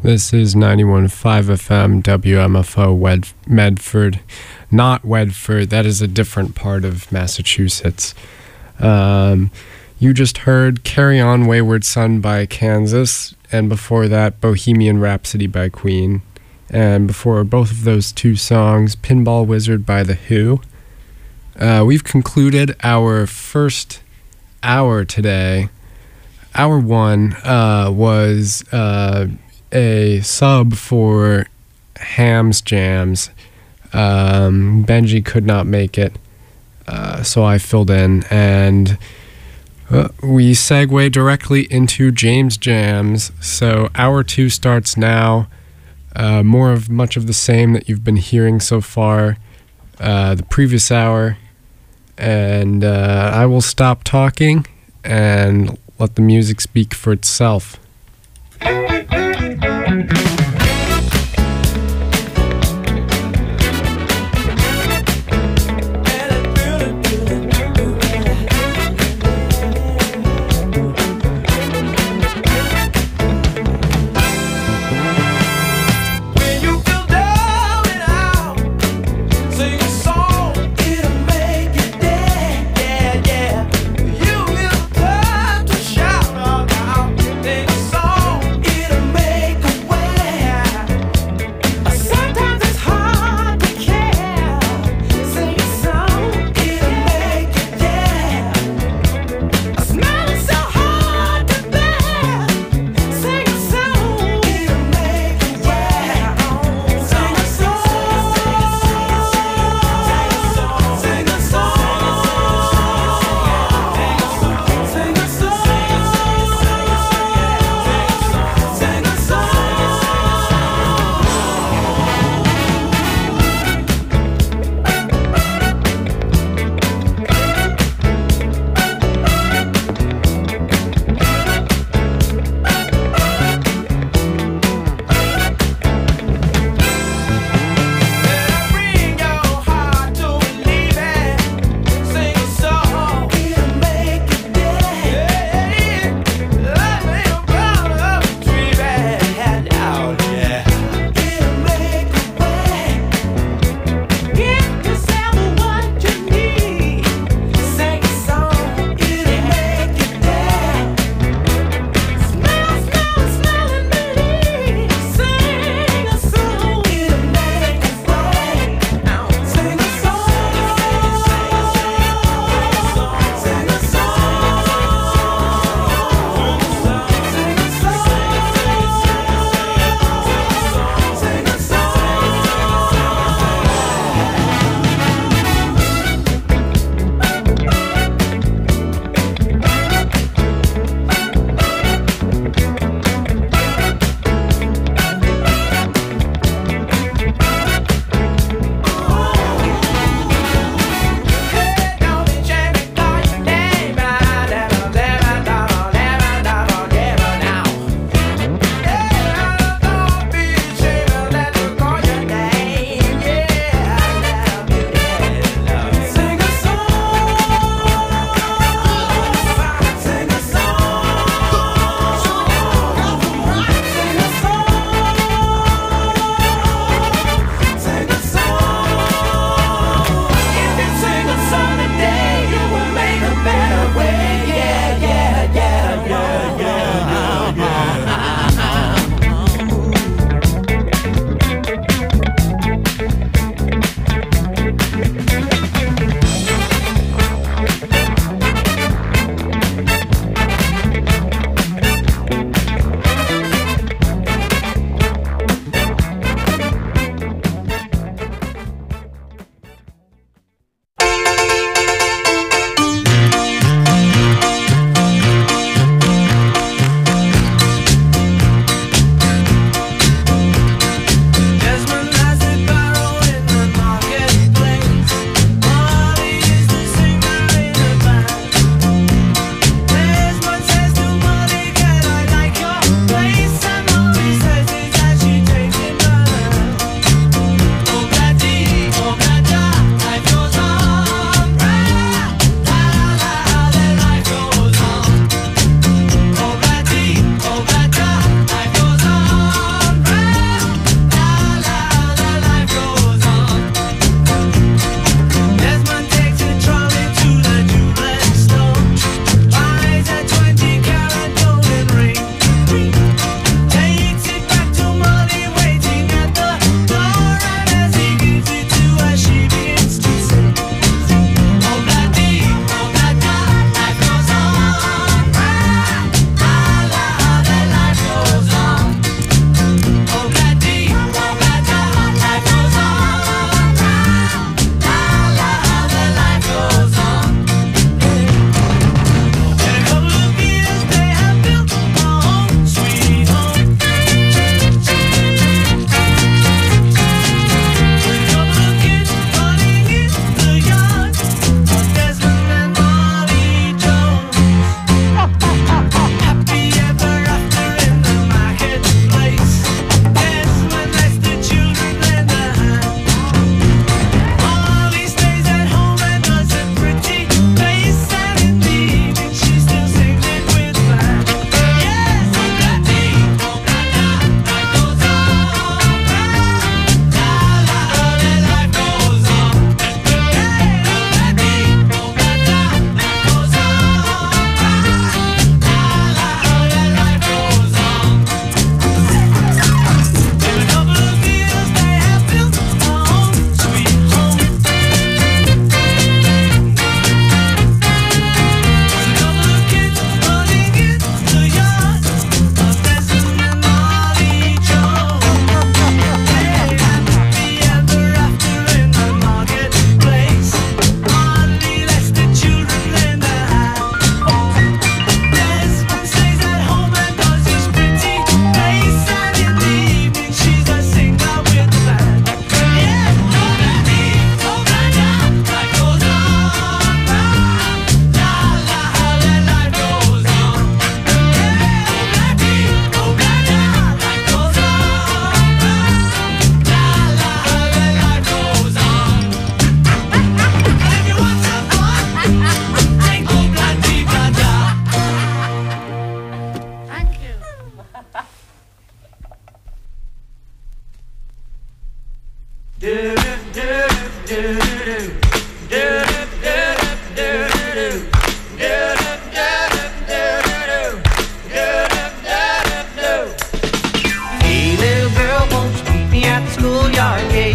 This is 91.5 FM WMFO Medford. Not Wedford, that is a different part of Massachusetts. You just heard Carry On Wayward Son by Kansas, and before that, Bohemian Rhapsody by Queen. And before both of those two songs, Pinball Wizard by The Who. We've concluded our first hour today. Hour one was a sub for Ham's Jams. Benji could not make it, so I filled in, and we segue directly into James Jams. So hour two starts now. More of much of the same that you've been hearing so far the previous hour, and I will stop talking and let the music speak for itself. Shout out, sing a song, it'll make a way. Hey little girl, won't you meet me at the schoolyard gate?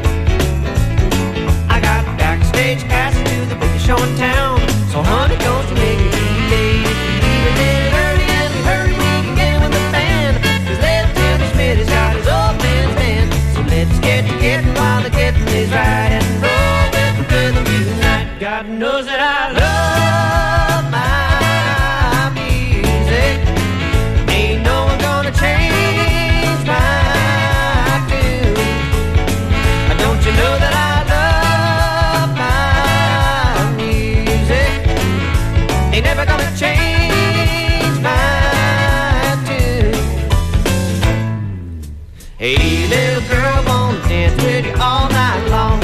I got backstage pass to the biggest show in town. So honey, don't you make it too late. Leave a little early and hurry, we can get with the band. 'Cause little Timmy Smith has got his old man's band. So let's get to getting while the getting is right, and roll with the rhythm tonight. God knows that I love my music. Ain't no one gonna change my tune. Don't you know that I love my music? Ain't never gonna change my tune. Hey little girl, wanna dance with you all night long.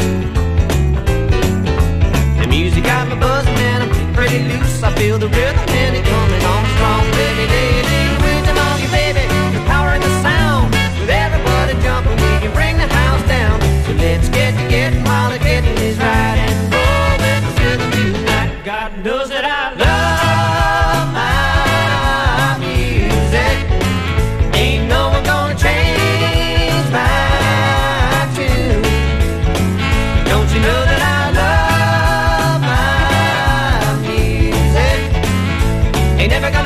The music got me buzzing and I'm feeling pretty loose. I feel the rhythm and it coming on strong. Baby, lady, with the monkey, baby, the power in the sound. With everybody jumping, we can bring the house down. So let's get to getting while the getting is right, and roll with the rhythm tonight. God knows that I love my music. Ain't no one gonna change my tune. Don't you know that I love my music? Ain't never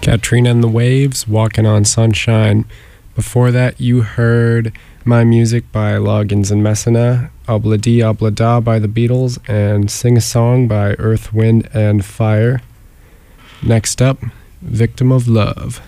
Katrina and the Waves, Walking on Sunshine. Before that, you heard My Music by Loggins and Messina, Obla Dee Obla Da by the Beatles, and Sing a Song by Earth, Wind, and Fire. Next up, Victim of Love.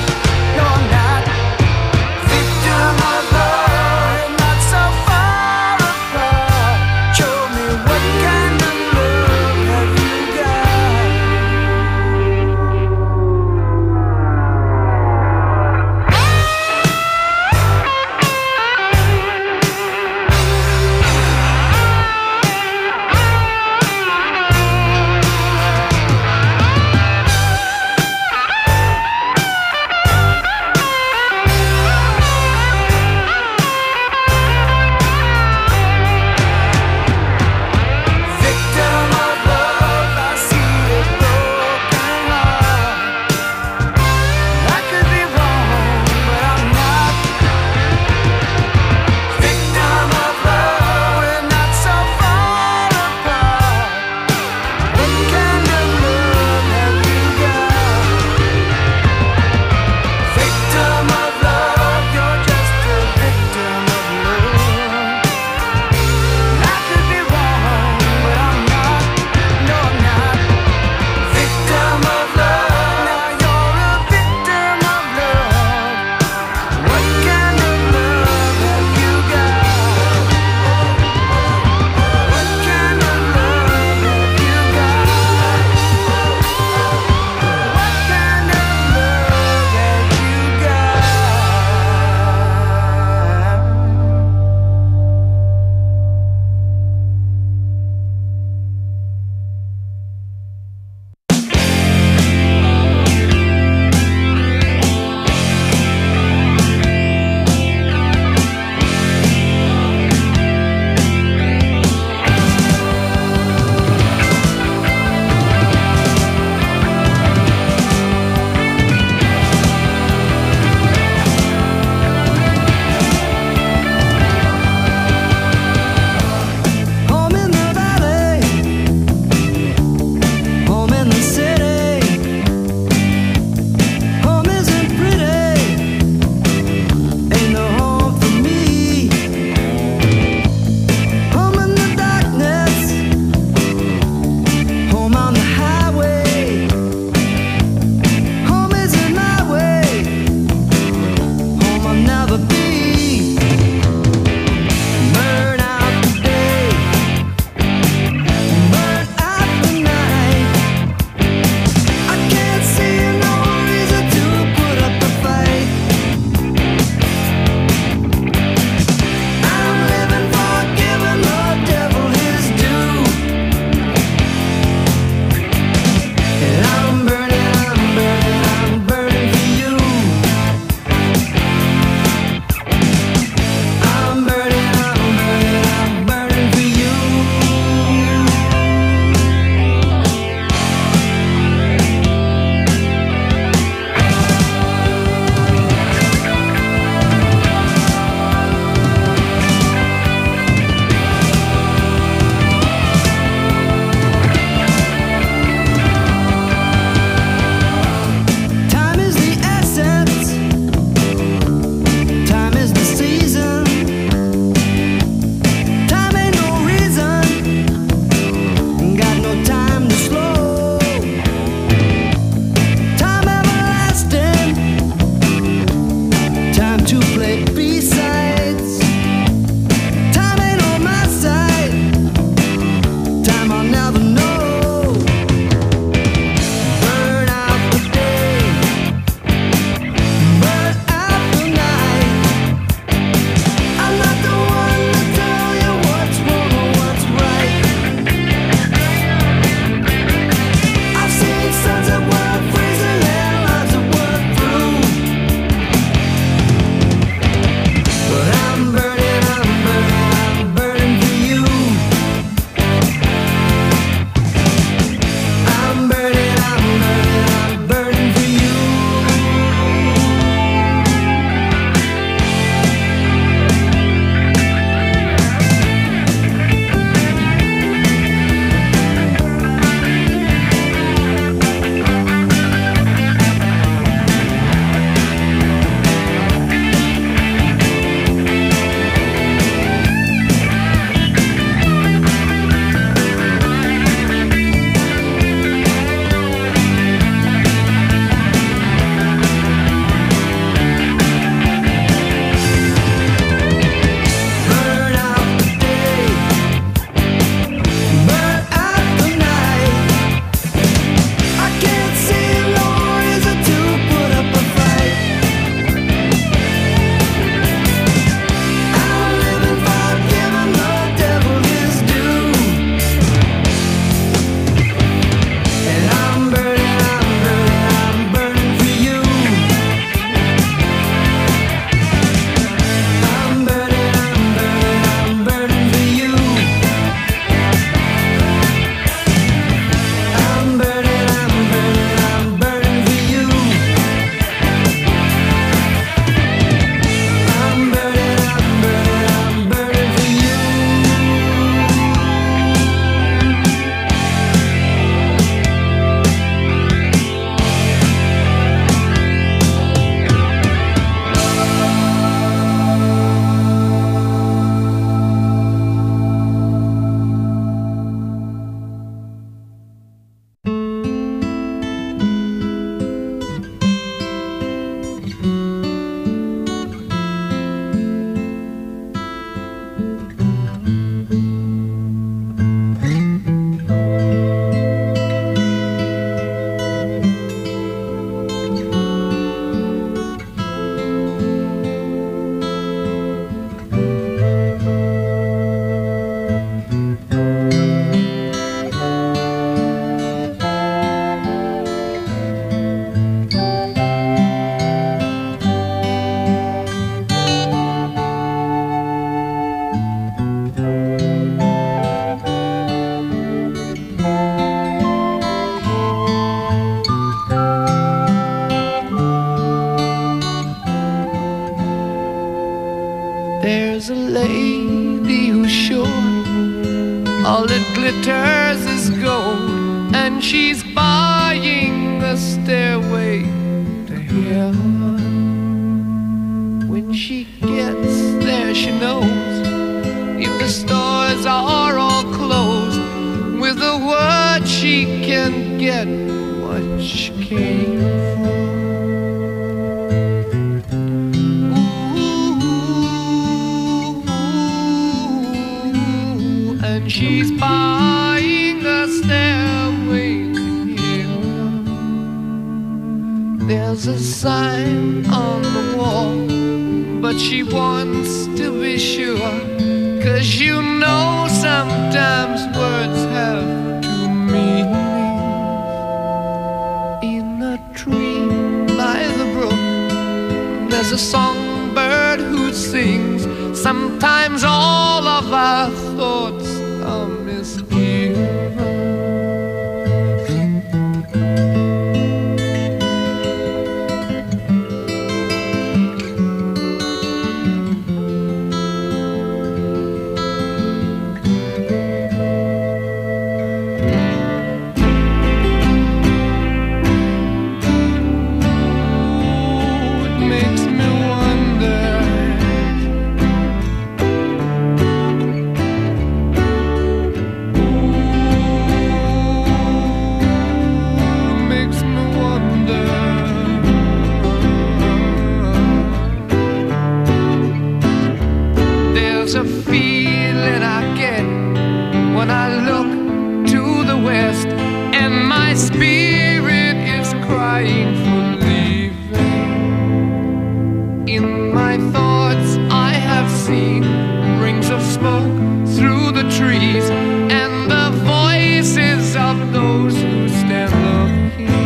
Victim of love, not so far. There's a lady who's sure all that glitters is gold, and she's buying a stairway to heaven. When she gets there, she knows if the stores are all closed, with a word she can get what she came for. And she's buying a stairway to heaven. There's a sign on the wall, but she wants to be sure, 'cause you know sometimes words have two meanings. In a tree by the brook, there's a songbird who sings. Sometimes all of our thoughts are misgiven. There's a feeling I get when I look to the west, and my spirit is crying for leaving. In my thoughts I have seen rings of smoke through the trees, and the voices of those who stand looking.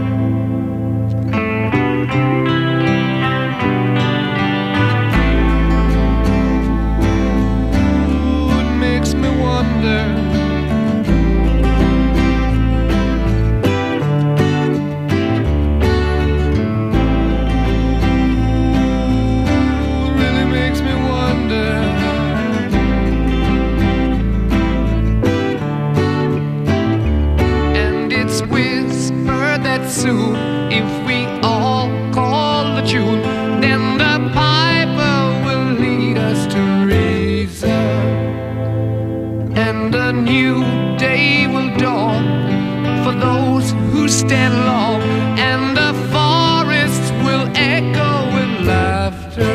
Soon, if we all call the tune, then the piper will lead us to reason, and a new day will dawn for those who stand long, and the forests will echo with laughter.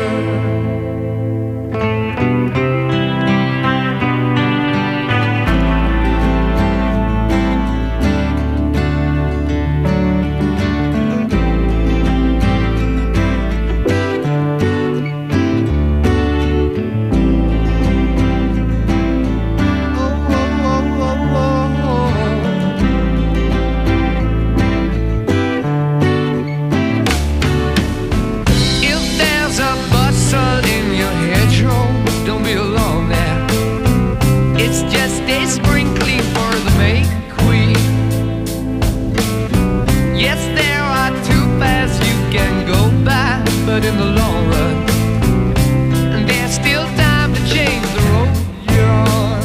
But in the long run, there's still time to change the road you're on.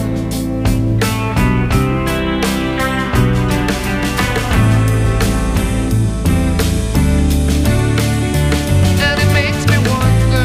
And it makes me wonder,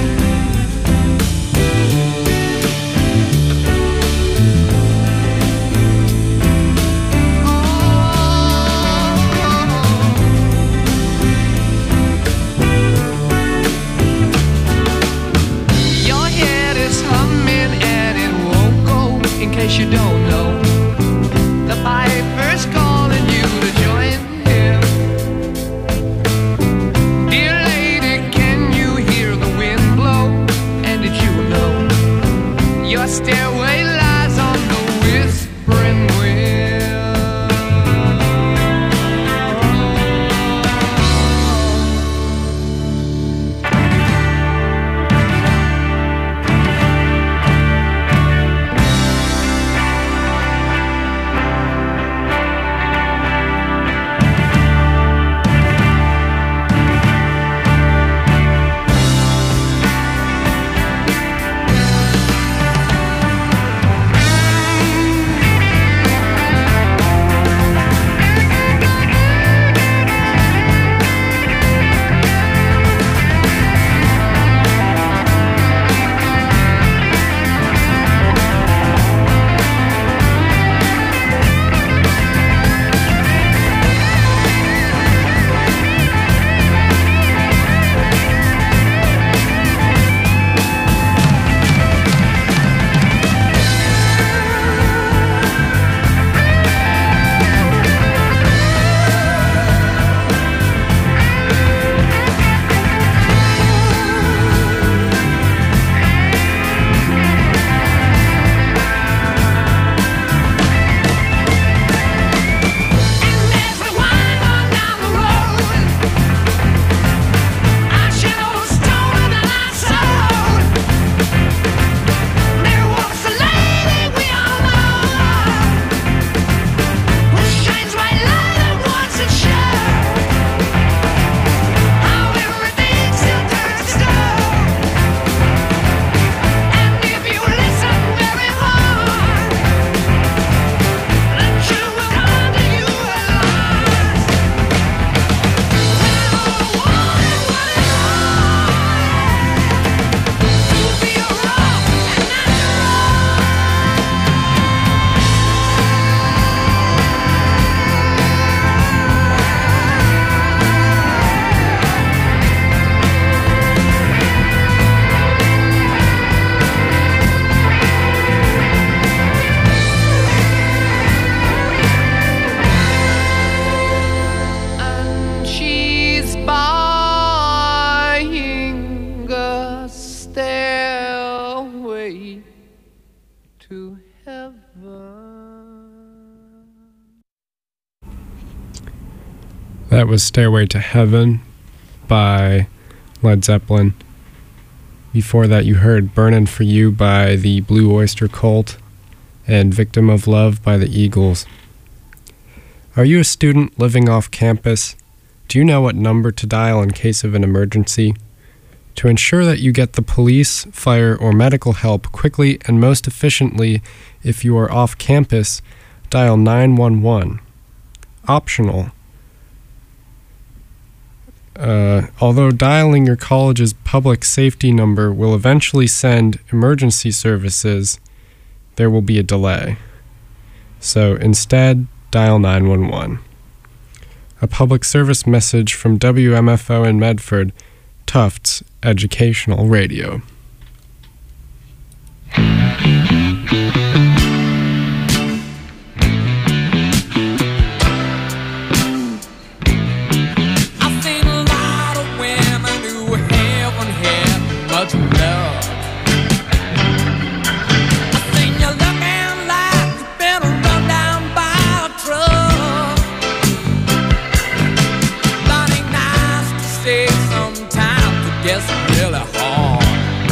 in case you don't know, the piper's calling you to join him. Dear lady, can you hear the wind blow? And did you know your stairway lies on the whispering wind? stairway to heaven. That was Stairway to Heaven by Led Zeppelin. Before that, you heard Burnin' For You by the Blue Oyster Cult and Victim of Love by the Eagles. Are you a student living off campus? Do you know what number to dial in case of an emergency? To ensure that you get the police, fire, or medical help quickly and most efficiently if you are off campus, dial 911. Optional. Although dialing your college's public safety number will eventually send emergency services, there will be a delay. So instead, dial 911. A public service message from WMFO in Medford, Tufts Educational Radio. Sometimes it gets really hard.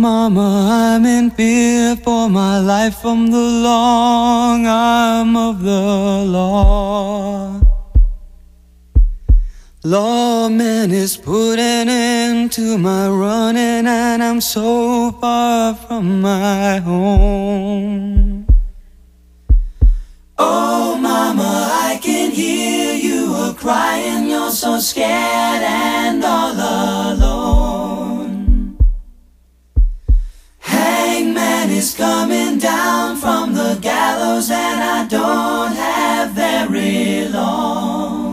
mama, I'm in fear for my life from the long arm of the law. Lawman is putting end to my running, and I'm so far from my home. Oh mama, I can hear you a-crying, you're so scared and all alone. Hangman is coming down from the gallows, and I don't have very long.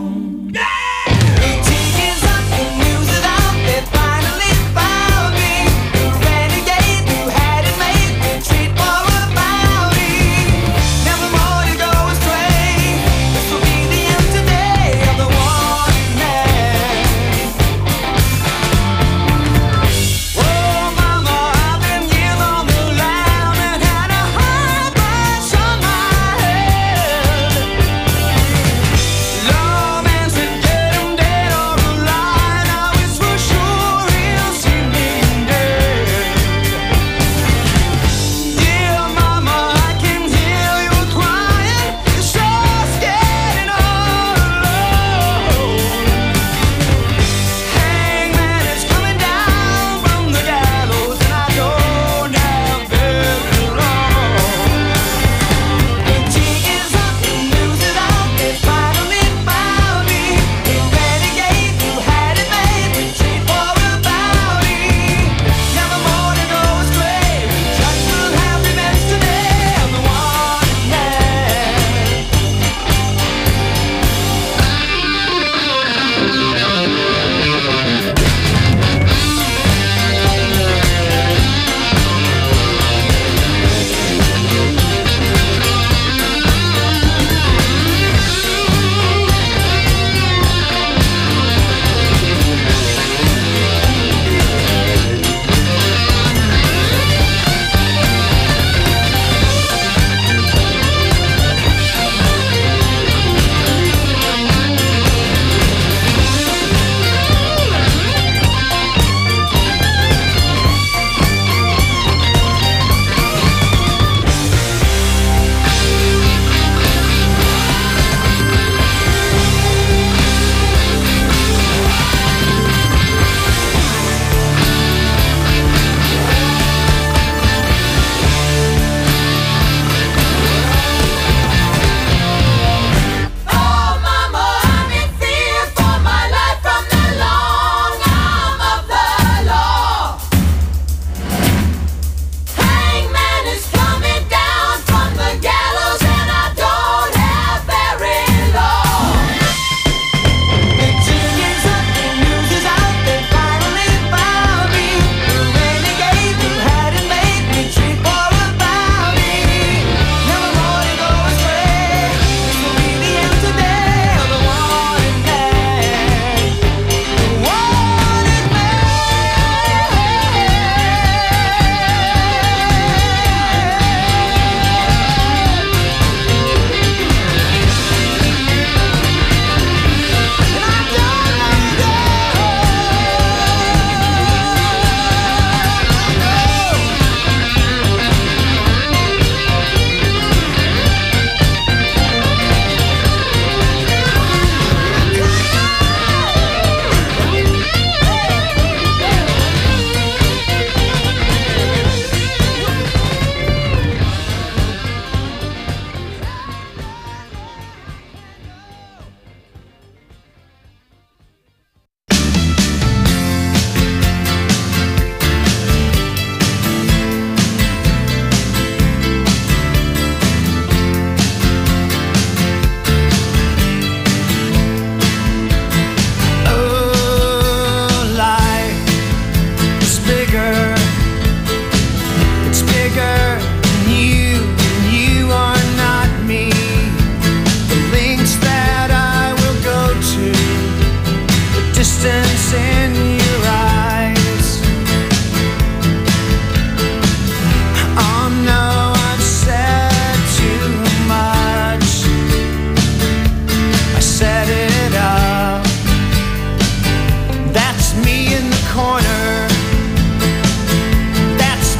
That's me in the corner. That's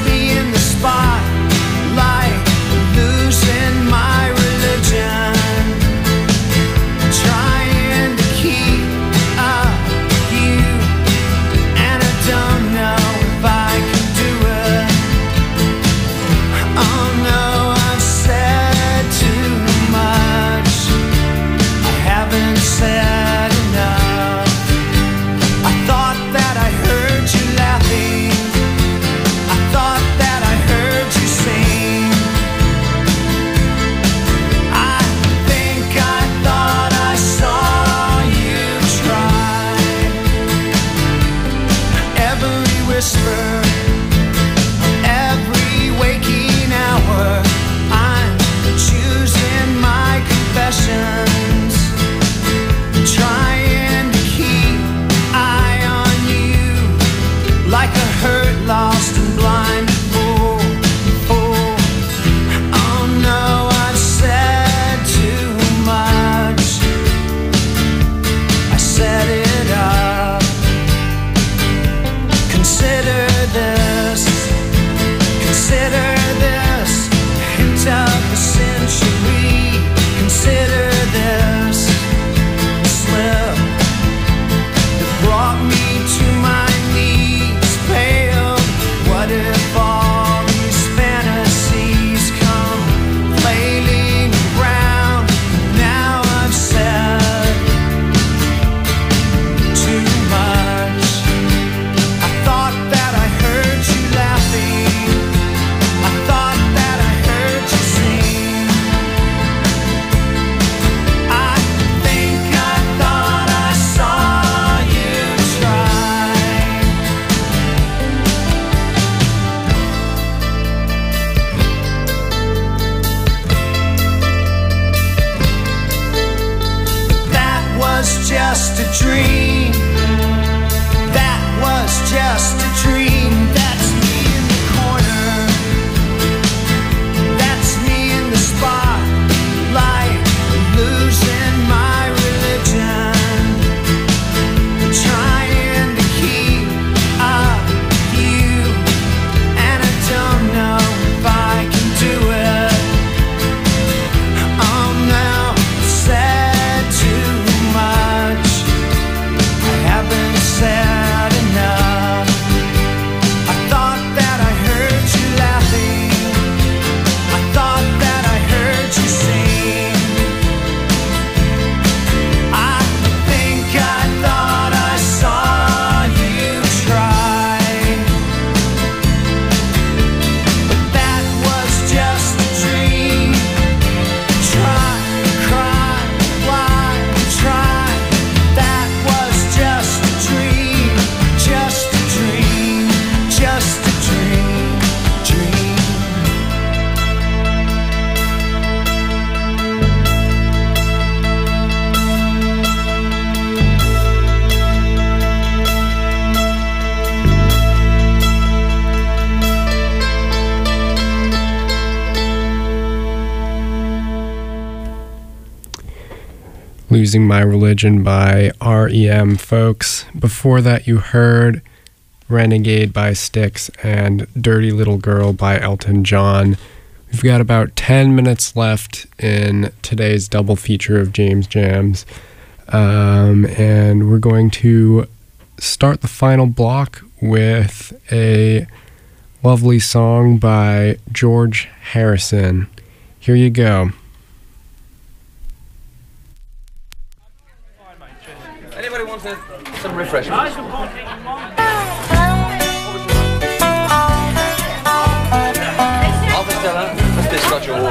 whisper every waking hour. I'm choosing my confessions, trying to keep eye on you like a hurt, lost and blind fool. Oh no, I've said too much. I set it up. Consider this hint of the century. Consider this slip that brought me to my knees, pale. What if all these fantasies come flailing around? Now I've said too much. I thought that I heard you laughing. I thought that I heard you sing. I think I thought I saw you try. That was just a dream. That was just a dream. That's me in the corner. That's me in the spotlight, losing my religion, trying to keep up with you, and I don't know if I can do it. Oh no, I've said too much. I haven't said enough. I thought that I heard you laughing. I thought that I heard you sing. I think I thought I saw you try. But that was just a dream. Try, cry, lie, try. That was just a dream. Just a dream. Just a dream. Dream. Losing My Religion by REM, folks. Before that, you heard Renegade by Styx and Dirty Little Girl by Elton John. We've got about 10 minutes left in today's double feature of James Jams. And we're going to start the final block with a lovely song by George Harrison. Here you go. Anybody want some refreshments? Half a Stella, that's biscotch or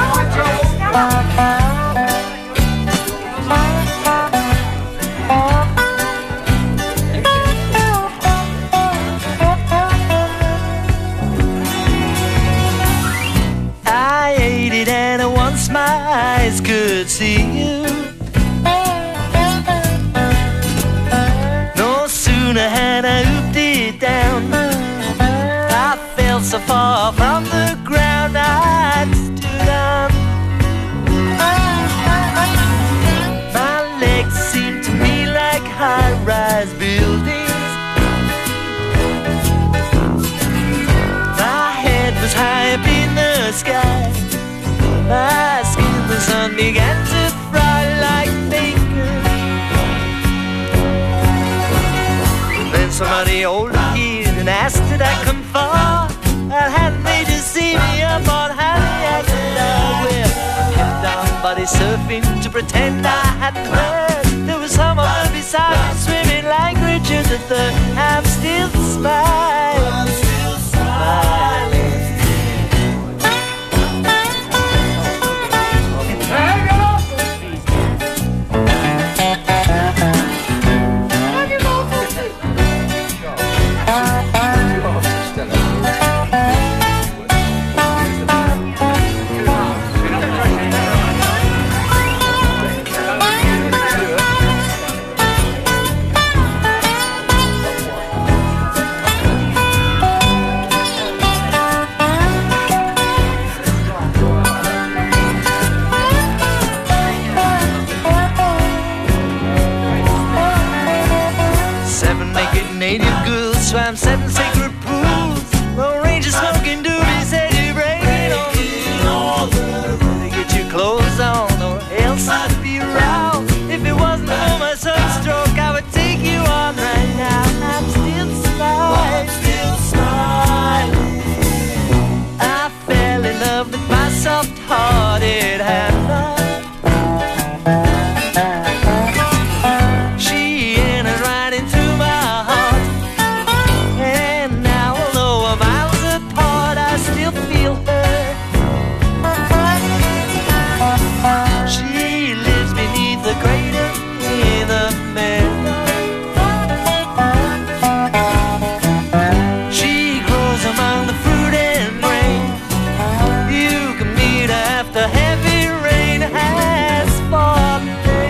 I ate it and once my eyes could see you. No sooner had I ooped it down, I felt so far from the ground I stood on. My legs seemed to me like high-rise buildings. My head was high up in the sky. My skin, the sun began to fry like bacon. Then somebody older appeared and asked did I come far. Well, hadn't they just seen me up on Harry and well, kept on body surfing to pretend I hadn't heard. There was someone beside me swimming like Richard III. I'm still smiling, smiling. native girl swam 7 sacred pools. The ranger smoking doobie said you're breaking all the rules. Get your clothes on or else I'd be around. If it wasn't for my sunstroke, I would take you on right now. I'm still smiling. I fell in love with my soft-hearted Hannah. She entered right into my heart, and now although we're miles apart, I still feel her. She lives beneath the crater in the meadow. She grows among the fruit and grain. You can meet her after heavy rain has fallen.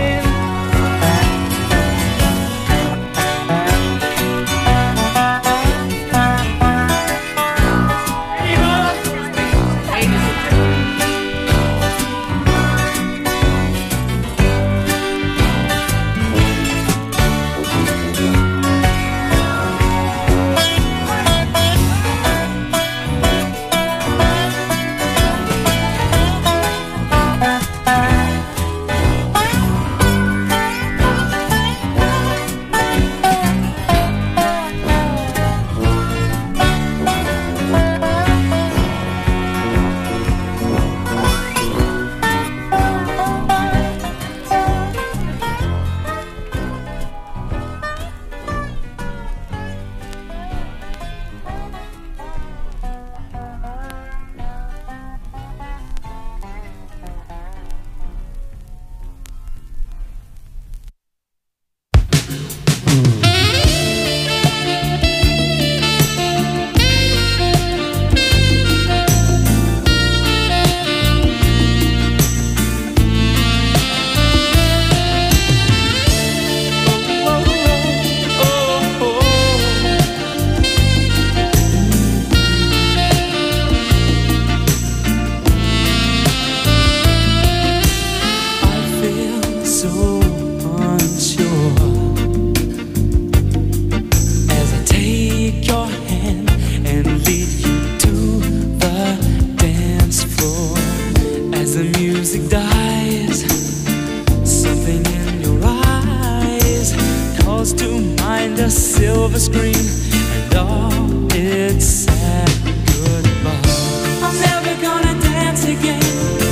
Silver screen and all its sad goodbye. I'm never gonna dance again.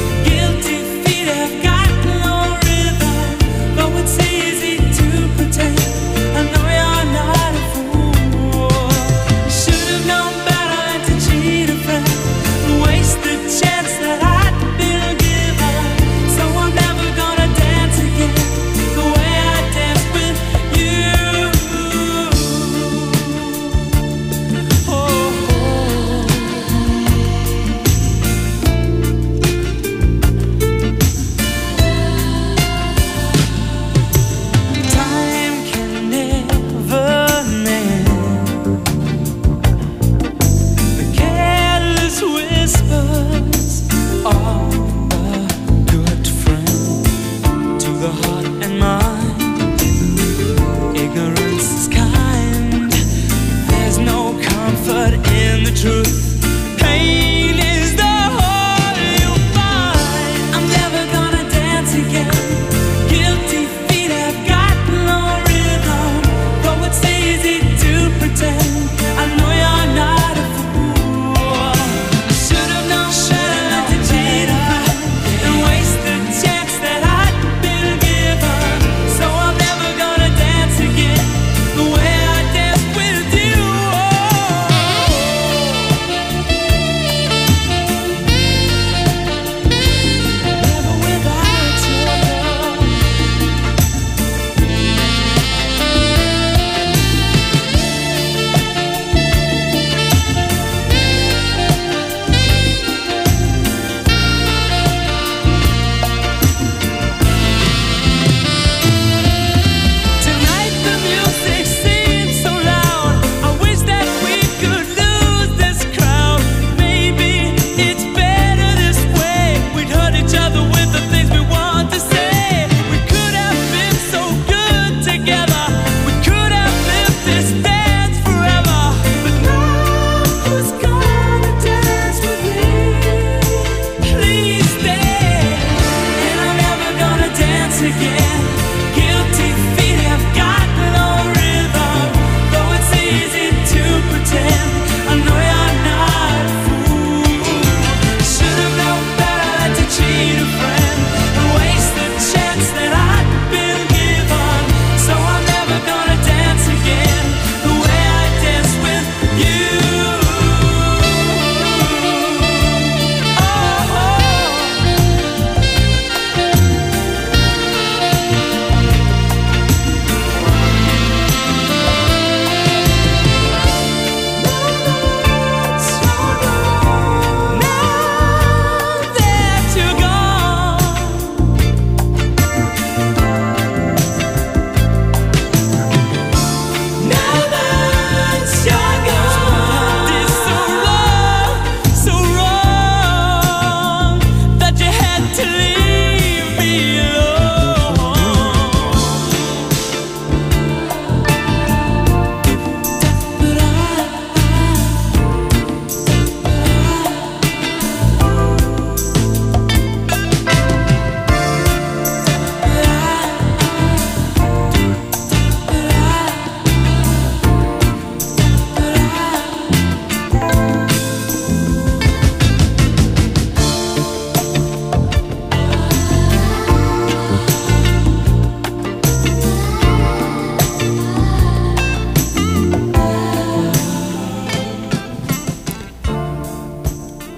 Guilty feet have got no rhythm, though it's easy to pretend. I know you're not a fool. You should have known better than to cheat a friend and waste the chance that I'd been given. So I'm never gonna dance again the way I danced with you. Oh.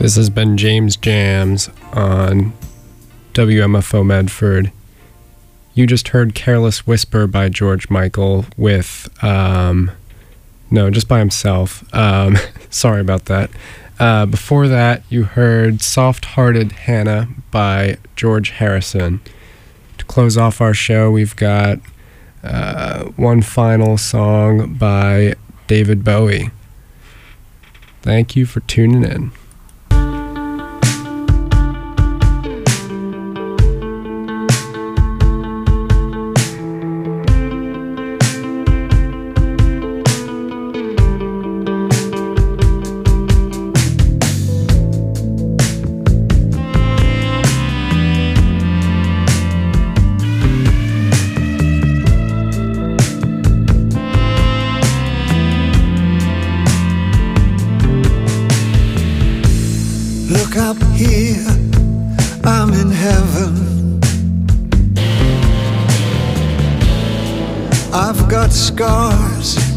This has been James Jams on WMFO Medford. You just heard Careless Whisper by George Michael with, no, just by himself. Sorry about that. Before that, you heard Soft Hearted Hannah by George Harrison. To close off our show, we've got one final song by David Bowie. Thank you for tuning in. Look up here, I'm in heaven. I've got scars